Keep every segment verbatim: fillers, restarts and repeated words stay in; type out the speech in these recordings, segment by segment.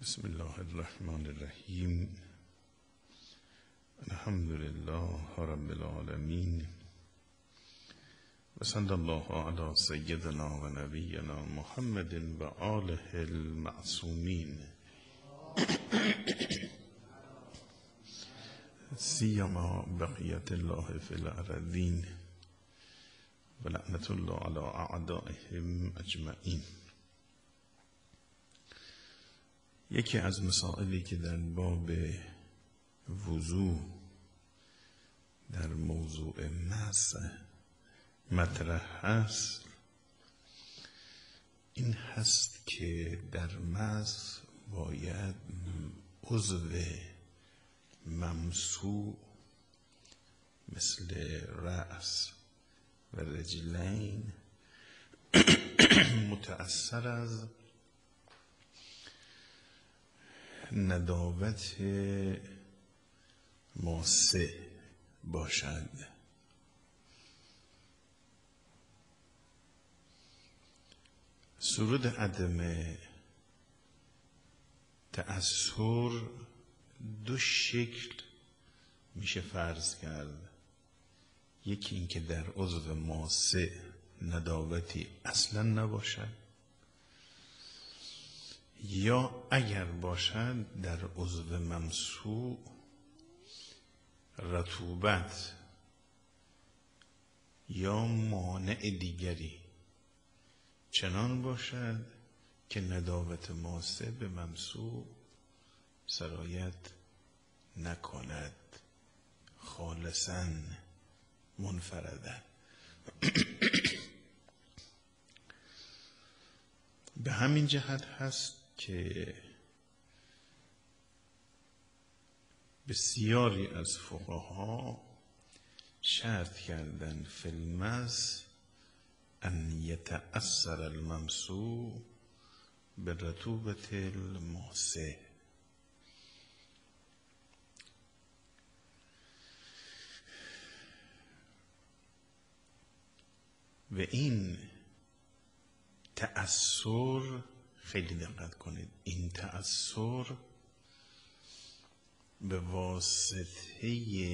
بسم الله الرحمن الرحیم. الحمد لله رب العالمین و صلی الله علی سیدنا و نبینا محمد و آله المعصومین سیما بقیت الله فی الارضین و لعنت الله علی اعدائهم اجمعین. یکی از مسائلی که در باب وضو در موضوع مس مطرح هست این هست که در مس باید عضو ممسوح مثل رأس و رجلین متأثر از نداوت ماسه باشد. صورت عدم تأثر دو شکل میشه فرض کرد. یکی این که در عضو ماسه نداوتی اصلا نباشد، یا اگر باشد در عضو ممسوح رطوبت یا مانع دیگری چنان باشد که نداوت ماسه به ممسوح سرایت نکند خالصاً منفرداً. به همین جهت هست که بسیاری از فقها شرط کردن فی المس ان یتأثر الممسوح برطوبة الماسه. و این تأثر، خیلی دقت کنید، این تأثر به واسطه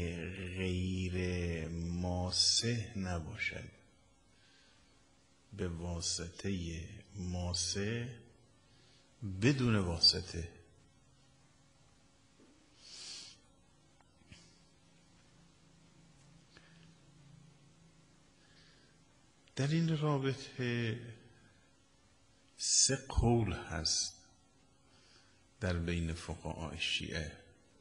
غیر ماسه نباشد، به واسطه ماسه بدون واسطه. در این رابطه سه قول هست در بین فقهاء شیعه.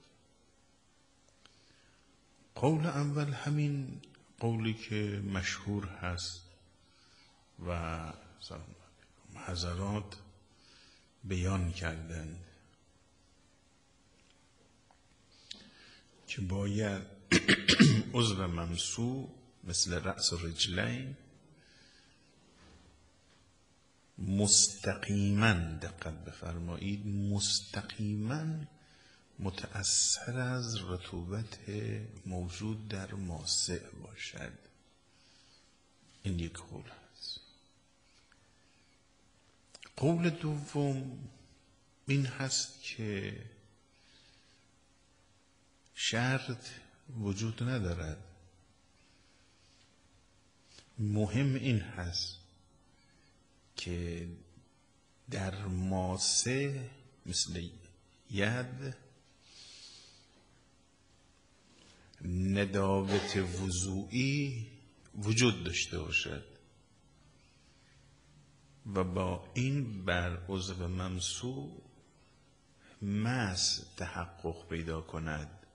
قول اول همین قولی که مشهور هست و حضرات بیان کردند که باید عضو ممسوح مثل رأس و رجلین مستقیما، دقت بفرمایید، مستقیما متأثر از رطوبت موجود در ماسه باشد. این یک قول هست. قول دوم این هست که شرط وجود ندارد، مهم این هست که در ماسه مثل ید نداوت وضوئی وجود داشته باشد و با این بر عضو ممسوح مس تحقق پیدا کند.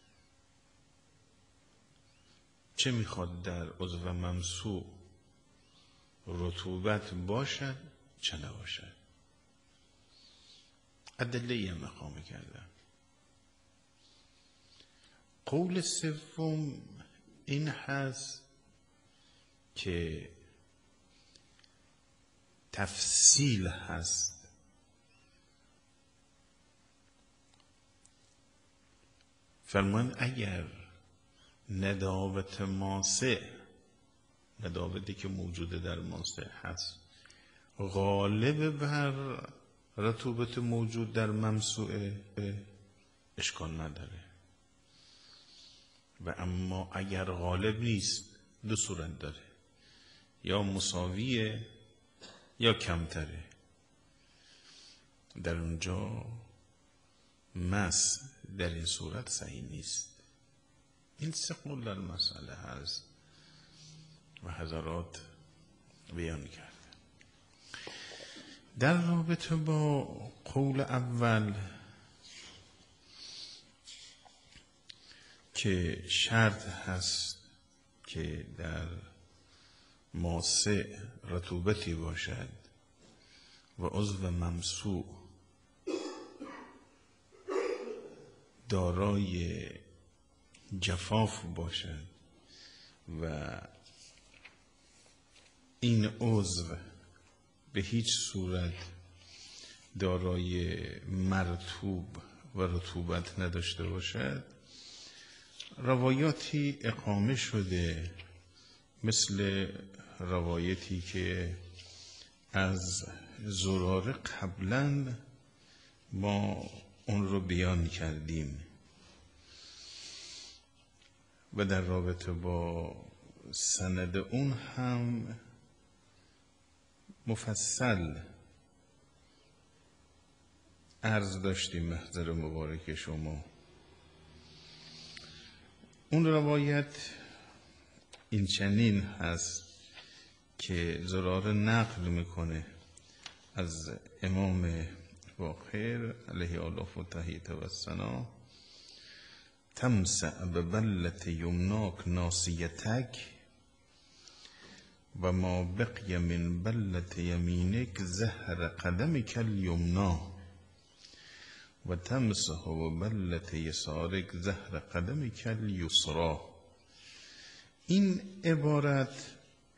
چه میخواد در عضو ممسوح رطوبت باشد چه نباشد. ادله هم مقامه کردن. قول سوم این هست که تفصیل هست. فرمان اگر نداوت ماسه، نداوتی که موجوده در ماسه هست، غالب بر رطوبت موجود در ممسوعه اشکال نداره و اما اگر غالب نیست دو صورت داره، یا مساویه یا کمتره. در اونجا مس در این صورت صحیح نیست. این سه قول در مسئله هست و حضرات بیان کرد. در رابطه با قول اول که شرط هست که در ماسع رطوبتی باشد و عضو ممسوع دارای جفاف باشد و این عضو به هیچ صورت دارای مرطوب و رطوبت نداشته باشد، روایاتی اقامه شده مثل روایتی که از زراره قبلا ما اون رو بیان کردیم و در رابطه با سند اون هم مفصل عرض داشتیم محضر مبارک شما. اون روایت این چنین هست که زراره نقل میکنه از امام باقر علیه آلاف و تحییت و الثنا: تمسع ببلت یمناک ناسیتک و ما بقی من بلت یمینک زهر قدمک الیمنا و تمسح ببلت یسارک زهر قدمک الیسرا. این عبارت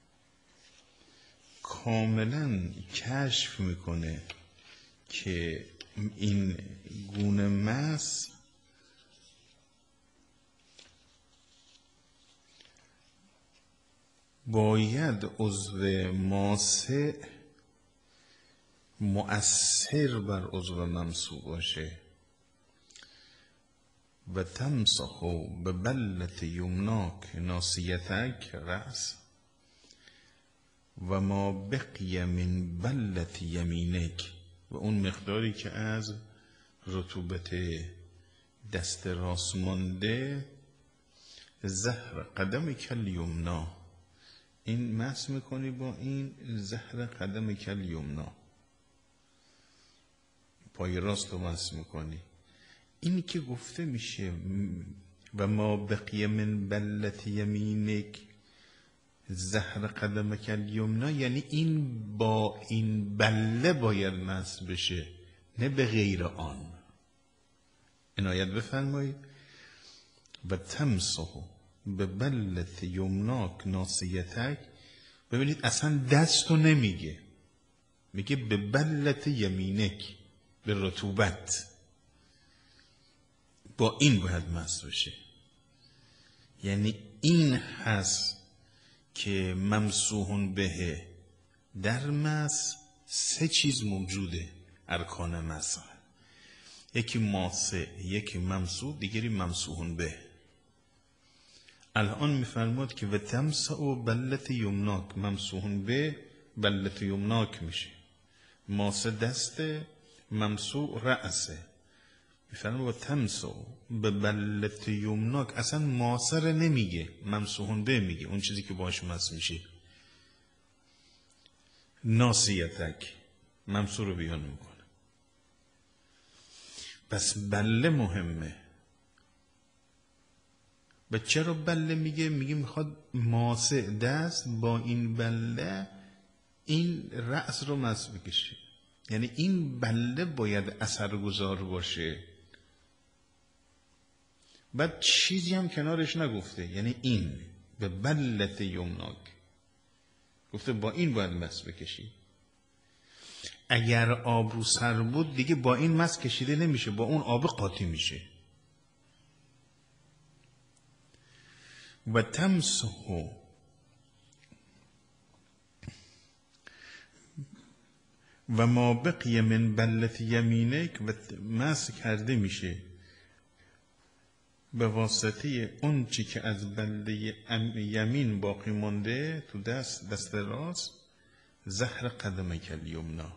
کاملا کشف میکنه که این گونه مس باید عضو ماسع مؤثر بر عضو ممسوع باشه. و تمسح ببلت یمناک ناسیتک رأس و ما بقی من بلت یمینک و اون مقداری که از رطوبت دست راست مانده زهر قدمک الیمنا، این مس میکنی با این زهر قدمک الیمنا، پای راست رو مس میکنی. این که گفته میشه و ما بقیه من بلت یمینک زهر قدمک الیمنا، یعنی این با این بله باید مس بشه، نه به غیر آن. عنایت بفرمایید. و تمسح به بلت یمناک ناسیتک، ببینید اصلا دستو نمیگه، میگه به بلت یمینک، به رطوبت، با این باید مس بشه. یعنی این هست که ممسوحون به در مس سه چیز موجوده ارکان مس، یکی ماسع، یکی ممسوح، دیگری ممسوحون به. الان میفرماد که و تمسع و بلت یمناک، ممسوحون به بلت یمناک میشه، ماسع دسته، ممسوح رأسه. میفرماد و تمسع به بلت یمناک، اصلا ماسر نمیگه، ممسوحون به میگه، اون چیزی که باش مس میشه. ناسیتک، ممسوح رو بیان میکنه. پس بله مهمه. و چرا بله میگه؟ میگه میخواد ماسع دست با این بله این رأس رو مس بکشه، یعنی این بله باید اثرگذار باشه. بعد چیزی هم کنارش نگفته، یعنی این به بلت یمناک گفته با این باید مس بکشی. اگر آب رو سر بود دیگه با این مس کشیده نمیشه، با اون آب قاطی میشه. و تمسح و ما بقی من بلت یمینک و مسح کرده میشه به واسطه اون چی که از بله یمین باقی مونده تو دست دست راست، زهر قدمک الیمنا،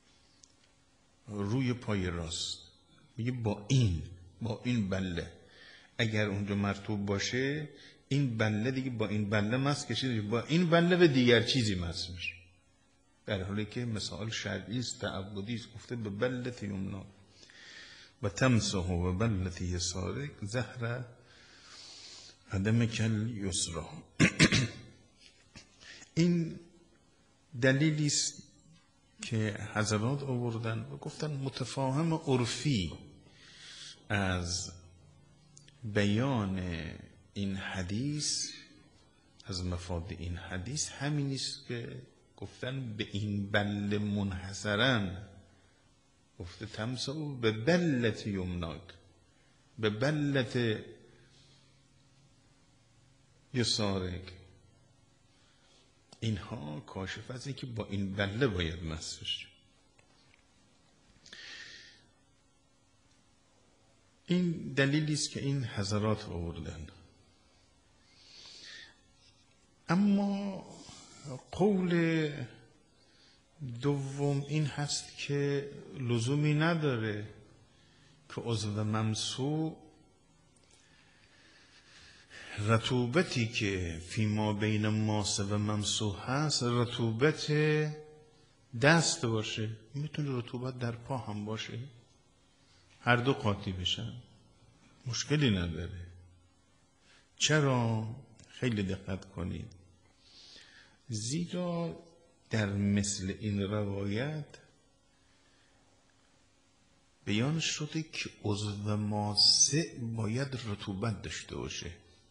روی پای راست. میگه با این با این بله اگر اونجا مرطوب باشه، این بله دیگه با این بله مس کشید، با این بله به دیگر چیزی مس میشه، در حالی که مثال شرعی است، تعبدی است. گفته به بلت یمنا و تمسح و بلت یسارک زهر قدمک الیسری. این دلیلی است که حضرات آوردن و گفتن متفاهم عرفی از بیان این حدیث، از مفاد این حدیث همین است که گفتن به این بل منحصرا، گفته تمسحوا به بلت یمناک، به بلت یسارک. اینها کاشف از این که با این بله باید مس بشه. این دلیلی است که این حضرات آوردن. اما قول دوم این هست که لزومی نداره که عضو ممسوح رطوبتی که فیما بین ماسه و ممسوح هست رطوبت دست باشه، میتونه رطوبت در پا هم باشه، هر دو قاطی بشن، مشکلی نداره. چرا؟ خیلی دقت کنید، زیرا در مثل این روایت بیان شده که عضو ماسه باید رطوبت داشته باشه،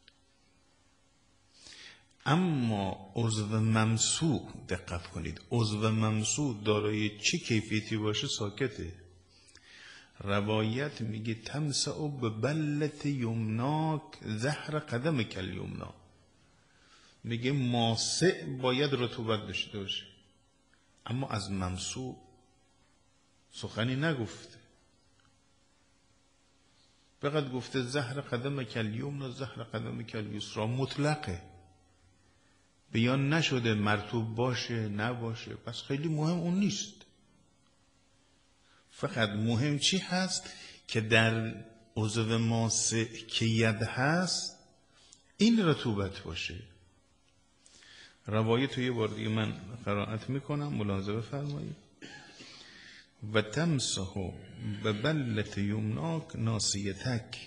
اما عضو ممسوح، دقت کنید، عضو ممسوح دارای چه کیفیتی باشه ساکته. روایت میگه تمسحوا به بلت یمناک زهر قدمک الیمنا، میگه ماسه باید رطوبت داشته باشه، اما از ممسوح سخنی نگفته، فقط گفته زهر قدمک الیمنا زهر قدمک الیسری، مطلقه، بیان نشده مرطوب باشه نباشه، پس خیلی مهم اون نیست. فقط مهم چی هست که در عضو ماسه که ید هست این رطوبت باشه. روایت رو یه بار دیگه من قرائت میکنم، ملاحظه فرمایید. و تمسحوا به بلت یمناک ناصیتک،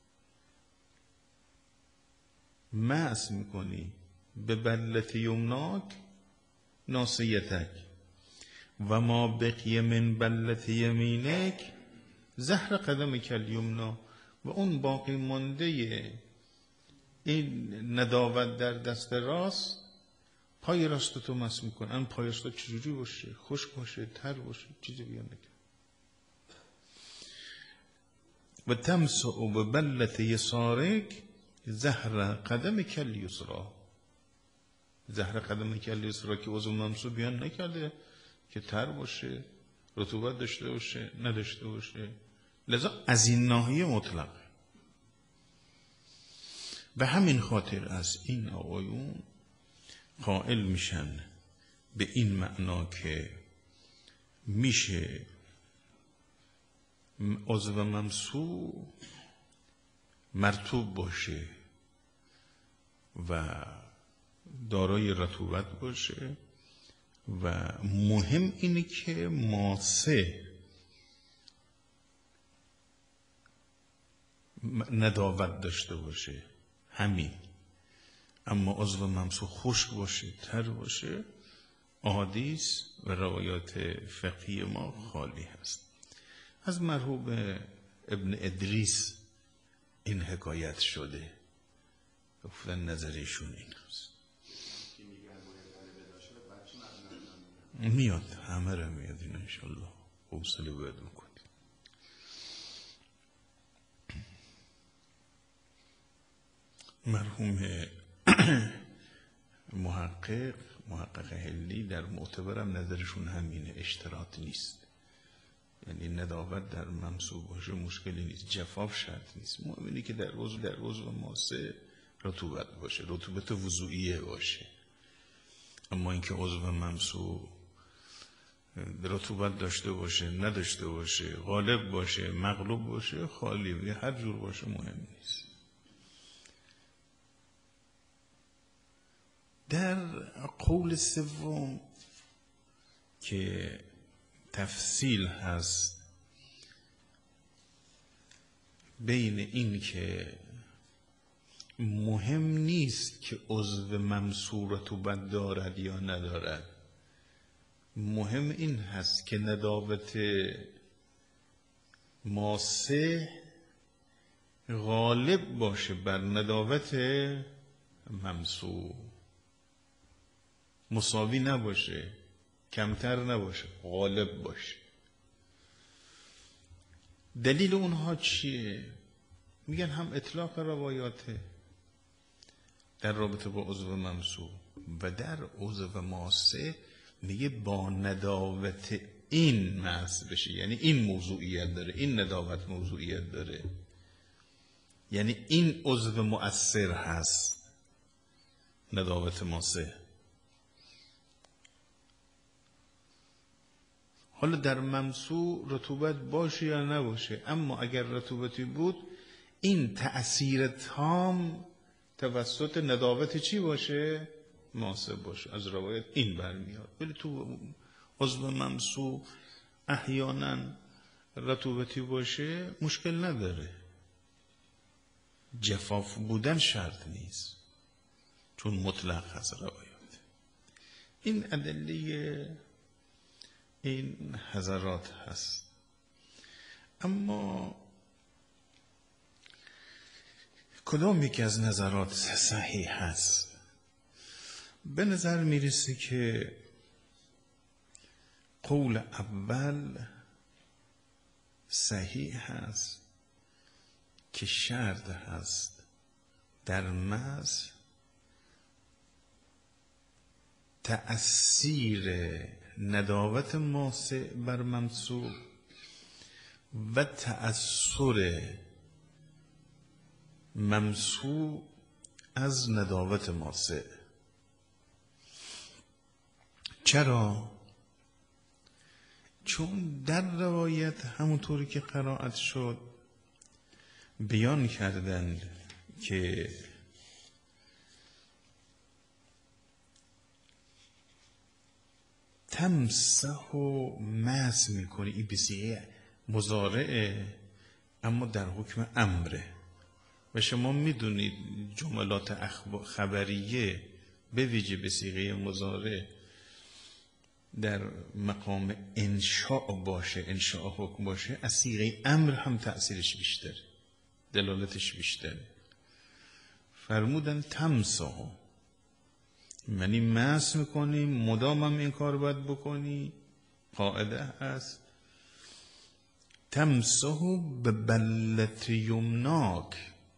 مس میکنی به بلت یمناک ناصیتک و ما بقی من بلت یمینک زهر قدمک الیمنا، و اون باقی مانده این نداوت در دست راست پای راست تو مس میکنه. ان پای راست چجوری باشه؟ خشک باشه، تر باشه، چیزی بیان نکن. و تمسحوا به بلت یسارک زهر قدمک الیسری، زهر قدمک الیسری که عضو ممسوح بیان نکرده که تر باشه، رطوبت داشته باشه، نداشته باشه، لذا از این ناحیه مطلق. به همین خاطر از این آقایون قائل میشن به این معنا که میشه عضو ممسوح مرطوب باشه و دارای رطوبت باشه و مهم اینه که ماسه نداوت داشته باشه، همین. اما عضو ممسوح خشک باشه، تر باشه، احادیث و روایات فقهی ما خالی هست. از مرحوم ابن ادریس این حکایت شده، گفتن نظرشون این هست. میاد همه را میاد این انشالله، حوصله باید میکنیم. مرحوم محقق محقق حلی در معتبرم نظرشون همینه، اشتراط نیست. یعنی نداوت در ممسوح باشه مشکلی نیست، جفاف شرط نیست. مهم اینه که در عضو در عضو ماسه رطوبت باشه، رطوبت وضوئیه باشه. اما اینکه عضو ممسوح رطوبت داشته باشه نداشته باشه، غالب باشه مغلوب باشه، خالی یا هر جور باشه مهم نیست. در قول سوم که تفصیل هست بین این که مهم نیست که عضو ممسوح رطوبت دارد یا ندارد، مهم این هست که نداوت ماسه غالب باشه بر نداوت ممسوح، مساوی نباشه، کمتر نباشه، غالب باشه. دلیل اونها چیه؟ میگن هم اطلاق روایاته در رابطه با عضو ممسوح و در عضو ماسه میگه با نداوت این مس بشه، یعنی این موضوعیت داره، این نداوت موضوعیت داره، یعنی این عضو مؤثر هست نداوت ماسه. حالا در ممسوح رطوبت باشه یا نباشه، اما اگر رطوبتی بود این تأثیر تام توسط نداوت چی باشه؟ ماسه باشه. از روایت این برمیاد. ولی تو عضو ممسوح احیانا رطوبتی باشه مشکل نداره، جفاف بودن شرط نیست چون مطلق هست روایت. این ادله این حضرات هست. اما کدام یکی از نظرات صحیح هست؟ به نظر میرسه که قول اول صحیح هست که شرط هست در مس تأثیر نداوت ماسه بر ممسوح و تأثیر ممسوح از نداوت ماسه. چرا؟ چون در روایت همونطوری که قرائت شد بیان کردند که تمسح و مس میکنی، این بسیعه مضارعه اما در حکم امره و شما میدونید جملات خبریه به ویژه به صیغه مضارع در مقام انشاء باشه، انشاء حکم باشه، از صیغه امر هم تأثیرش بیشتره، دلالتش بیشتره. فرمودن تمسح یعنی مس میکنی، مدام هم این کار باید بکنی، قاعده هست. تمسح به بلت یمناک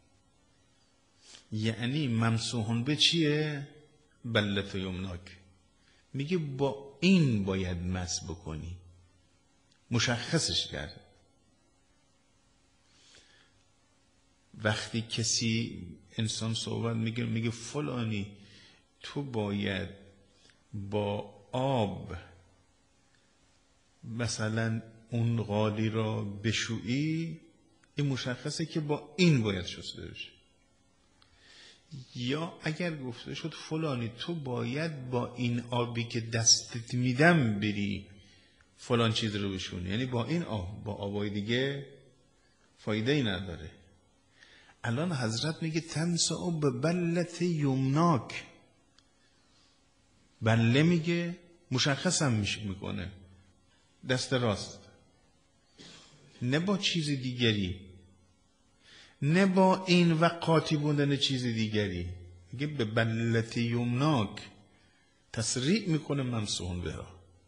یعنی ممسوحون به چیه؟ بلت یمناک. میگه با این باید مس بکنی، مشخصش کرد. وقتی کسی انسان صحبت میگه میگه فلانی تو باید با آب مثلا اون قالی را بشویی، این مشخصه که با این باید شسته بشه. یا اگر گفته شد فلانی تو باید با این آبی که دستت میدم بری فلان چیز رو بشونی، یعنی با این آب، با آبای دیگه فایده ای نداره. الان حضرت میگه تمسح به بلت یمناک، بله میگه مشخص هم میشه میکنه دست راست، نه با چیز دیگری، نه با این و قاطی بودن چیز دیگری. میگه به بلت یمناک، تسریع میکنه ممسوحون به ها.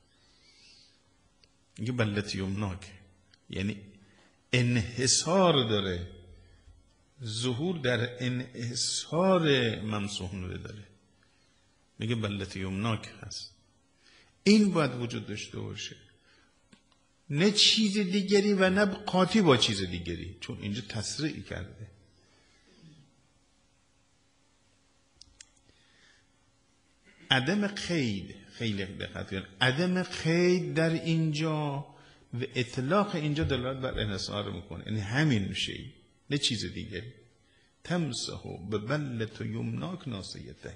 میگه بلت یمناک یعنی انحصار داره، ظهور در انحصار ممسوحون به داره. میگه بلت یمناک هست. این باید وجود داشته باشه، نه چیز دیگری و نه قاطی با چیز دیگری، چون اینجا تسریع کرده. عدم قید، خیلی دقت کنید، عدم قید در اینجا و اطلاق اینجا دلالت بر انحصار میکنه، یعنی همین میشه، نه چیز دیگری. تمسحو به بلت یمناک ناصیتک.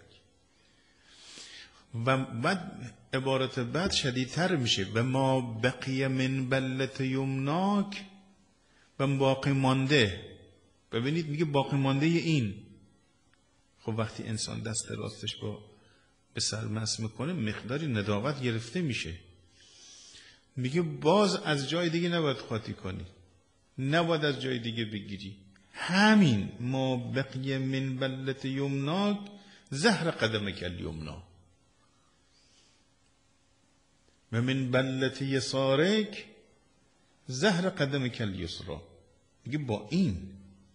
و بعد عبارت بعد شدیدتر میشه، و ما بقیه من بلت یمناک، و باقی مانده. ببینید میگه باقی مانده این. خب وقتی انسان دست راستش با به سر مس میکنه مقداری نداوت گرفته میشه، میگه باز از جای دیگه نباید قاطی کنی، نباید از جای دیگه بگیری. همین ما بقیه من بلت یمناک زهر قدمک الیمنا و من بلت یسارک زهر قدمک الیسرا. میگه با این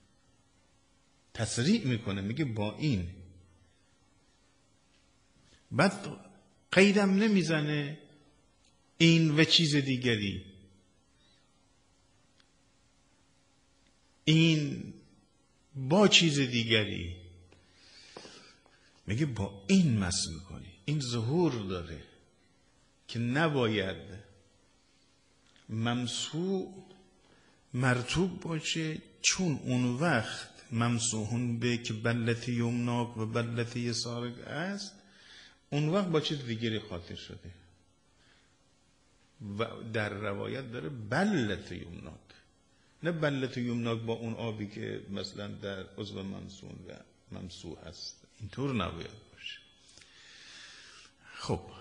تسریع میکنه، میگه با این. بعد قیدم نمیزنه این و چیز دیگری، این با چیز دیگری، میگه با این مس میکنی. این ظهور داره که نباید ممسوح مرتوب باشه، چون اون وقت ممسوحون به که بلت یمناک و بلت یسارک است، اون وقت با چیز دیگری خاطر شده. و در روایت داره بلت یمناک، نه بلت یمناک با اون آبی که مثلا در عضو ممسون و ممسوح هست، اینطور نباید باشه. خب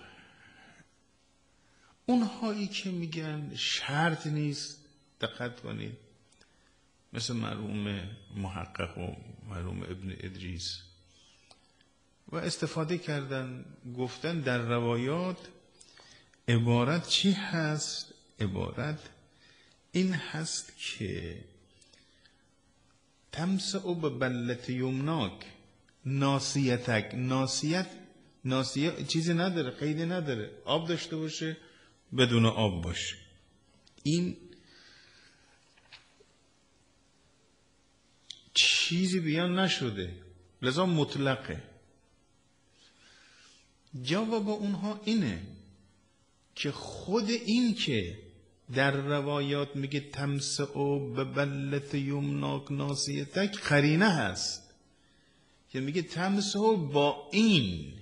اونهایی که میگن شرط نیست، دقت کنید، مثل مرحوم محقق و مرحوم ابن ادریس، و استفاده کردن گفتن در روایات عبارت چی هست؟ عبارت این هست که تمسعو به بلت یمناک ناسیتک. ناسیت ناسیه چیزی نداره، قیدی نداره، آب داشته باشه بدون آب باشه. این چیزی بیان نشده، لذا مطلقه. جواب اونها اینه که خود این که در روایات میگه تمسعو به بلت یمناک ناسیتک قرینه هست که میگه تمسعو با این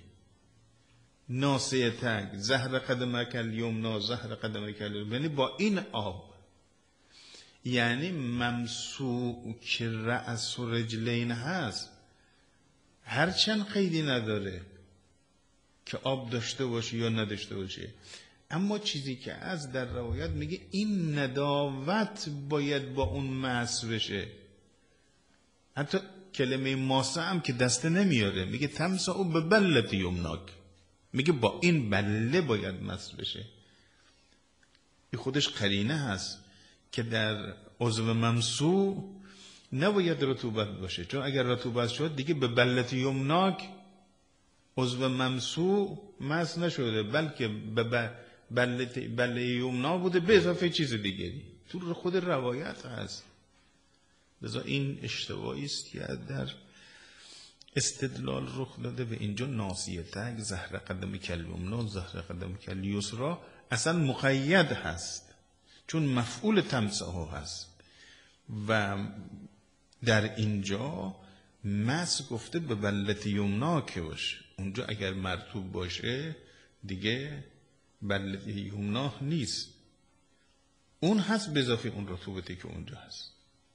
ناسیتک زهر قدمک الیمنا زهر قدمک الیمنا، یعنی با این آب. یعنی ممسوح که رأس و رجلین هست هرچند قیدی نداره که آب داشته باشه یا نداشته باشه، اما چیزی که از در روایت میگه این نداوت باید با اون مس بشه. حتی کلمه ماسه هم که دسته نمیاره، میگه تمسعو به بلت یمناک، میگه با این بله باید مس بشه. این خودش قرینه هست که در عضو ممسوح نباید رطوبت باشه، چون اگر رطوبت شد دیگه به بلت یمناک عضو ممسوح مس نشده، بلکه به بلت بله یمنا بوده به اضافه چیز دیگری. تو خود روایت هست. لذا این اشتباهی است که در استدلال رخ داده و اینجا ناسیتک زهر قدم کلیمنا زهر قدم کلیسرا اصلا مقید هست، چون مفعول تمسحو هست و در اینجا مس گفته به بلت یمنا که باشه. اونجا اگر مرتوب باشه دیگه بلت یمنا نیست، اون هست به اضافه اون رطوبتی که اونجا هست.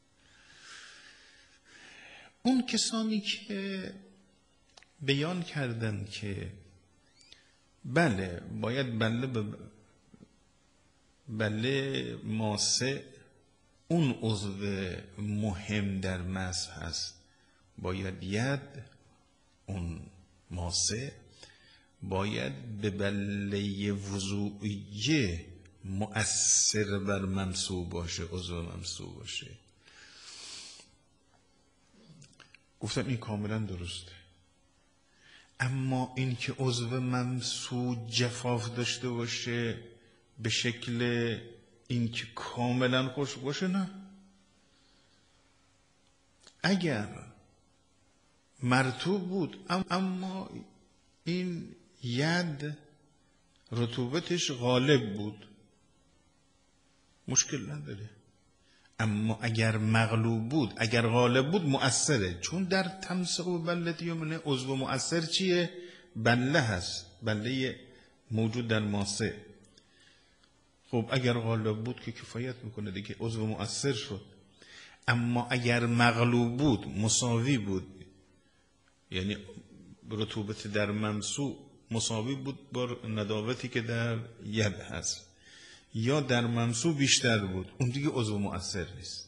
اون کسانی که بیان کردن که بله باید بله به بله ماسه اون عضو مهم در مس هست، باید ید اون ماسه باید به بله وضوعیه مؤثر بر ممسوح باشه، عضو ممسوح باشه. گفتم این کاملا درسته، اما این که عضو ممسو جفاف داشته باشه به شکل این که کاملا خوش باشه، نه. اگر مرطوب بود اما این ید رطوبتش غالب بود، مشکل نداره. اما اگر مغلوب بود، اگر غالب بود، مؤثره. چون در تمسح و بلة یمنه عضو مؤثر چیه؟ بله هست، بله موجود در ماسه. خب اگر غالب بود که کفایت میکنه دیگه، عضو مؤثر شد. اما اگر مغلوب بود، مساوی بود، یعنی رطوبت در ممسو مساوی بود با نداوتی که در ید هست، یا در ممسو بیشتر بود، اون دیگه عضو مؤثر نیست.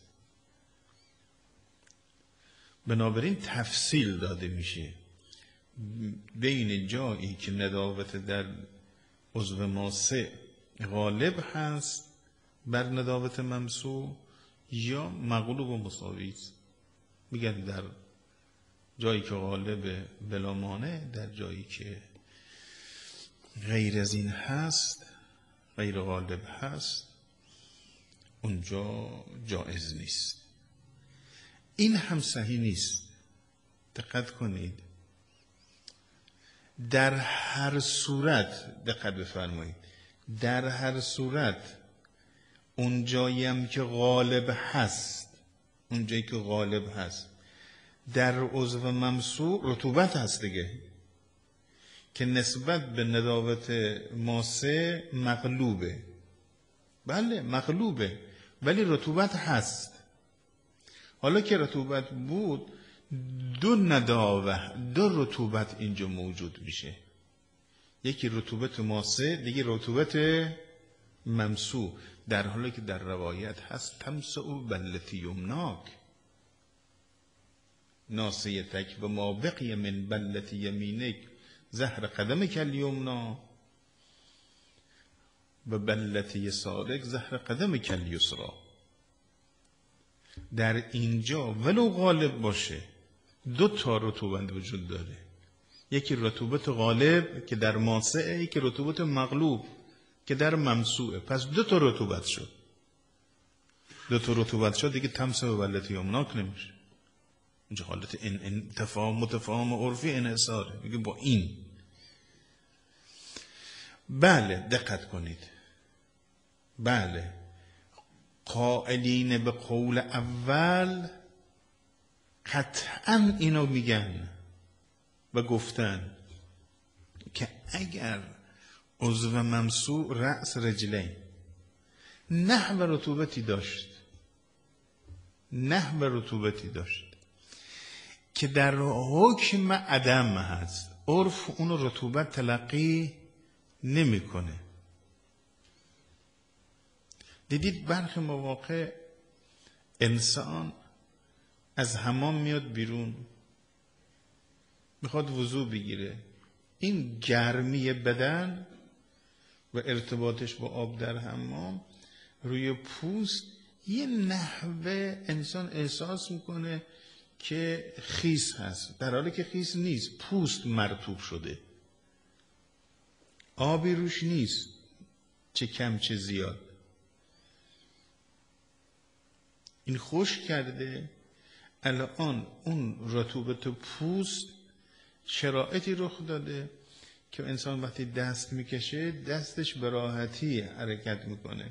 بنابراین تفصیل داده میشه بین جایی که نداوت در عضو ماسه غالب هست بر نداوت ممسو یا مغلوب و مساوی است. میگن در جایی که غالب بلا مانع، در جایی که غیر از این هست، غیر غالب هست، اونجا جائز نیست. این هم صحیح نیست. دقت کنید، در هر صورت دقت بفرمایید، در هر صورت اون جایی هم که غالب هست، اون جایی که غالب هست در عضو ممسو رطوبت هست دیگه، که نسبت به نداوت ماسه مغلوبه. بله مغلوبه، ولی رطوبت هست. حالا که رطوبت بود، دو نداوه، دو رطوبت اینجا موجود میشه. یکی رطوبت ماسه، دیگه رطوبت ممسو. در حالی که در روایت هست تمسح بلة یمناک ناصیتک و ما بقی من بلة یمینک زهر قدمک الیمنا و بلة یسارک زهر قدمک الیسرا. در اینجا ولو غالب باشه دو تا رطوبت وجود داره. یکی رطوبت غالب که در ماسه، یکی رطوبت مغلوب که در ممسوعه. پس دو تا رطوبت شد. دو تا رطوبت شد دیگه تمسح بلة یمناک نمیشه. اینجا حالت این, این تفاهم متفاهم عرفی انحصاره، میگه با این. بله دقت کنید، بله قائلین به قول اول قطعا اینو میگن و گفتن که اگر عضو ممسوع رأس رجلین نحو رطوبتی داشت، نحو رطوبتی داشت که در حکم عدم هست، عرف اون رطوبت تلقی نمیکنه. دیدید برخی مواقع انسان از حمام میاد بیرون، میخواد وضو بگیره، این گرمی بدن و ارتباطش با آب در حمام روی پوست یه نحوه انسان احساس میکنه که خیس هست، در حالی که خیس نیست، پوست مرطوب شده، آبی روش نیست، چه کم چه زیاد. این خشک کرده. الان اون رطوبت پوست شرایطی رخ داده که انسان وقتی دست میکشه دستش به راحتی حرکت میکنه.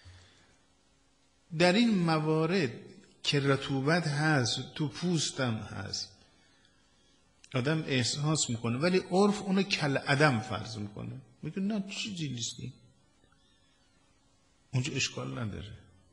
در این موارد که رطوبت هست، تو پوستم هست، آدم احساس میکنه، ولی عرف اونو کل عدم فرض میکنه، میگه نه چیزی نیستی، اونجا اشکال نداره.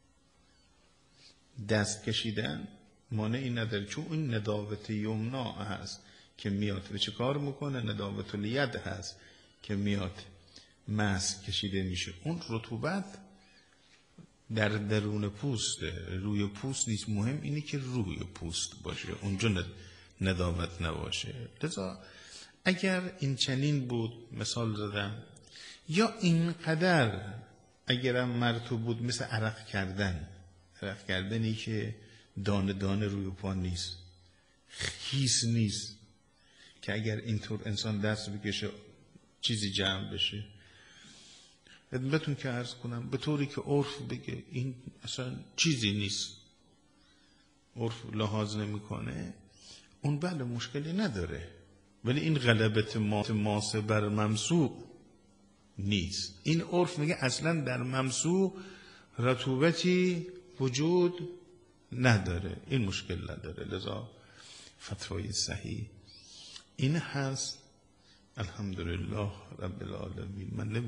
دست کشیدن مانعی نداره، چون این نداوت یمنا هست که میاد و چه کار میکنه، نداوت الید هست که میاد مس کشیده میشه. اون رطوبت در درون پوست، روی پوست نیست. مهم اینه که روی پوست باشه، اونجا نداوت نباشه. لذا اگر این چنین بود، مثال زدم، یا اینقدر اگرم مرطوب بود مثل عرق کردن، عرق کردنی که دانه دانه روی پا نیست، خیس نیست، که اگر اینطور انسان دست بکشه چیزی جمع بشه. خدمتتون که عرض کنم به طوری که عرف بگه این اصلا چیزی نیست، عرف لحاظ نمیکنه، اون بله مشکلی نداره، ولی این غلبت ماسه بر ممسوح نیست. این عرف میگه اصلا در ممسوح رطوبتی وجود نداره، این مشکل نداره. لذا فتوای صحیح این هست. الحمدلله رب العالمین. من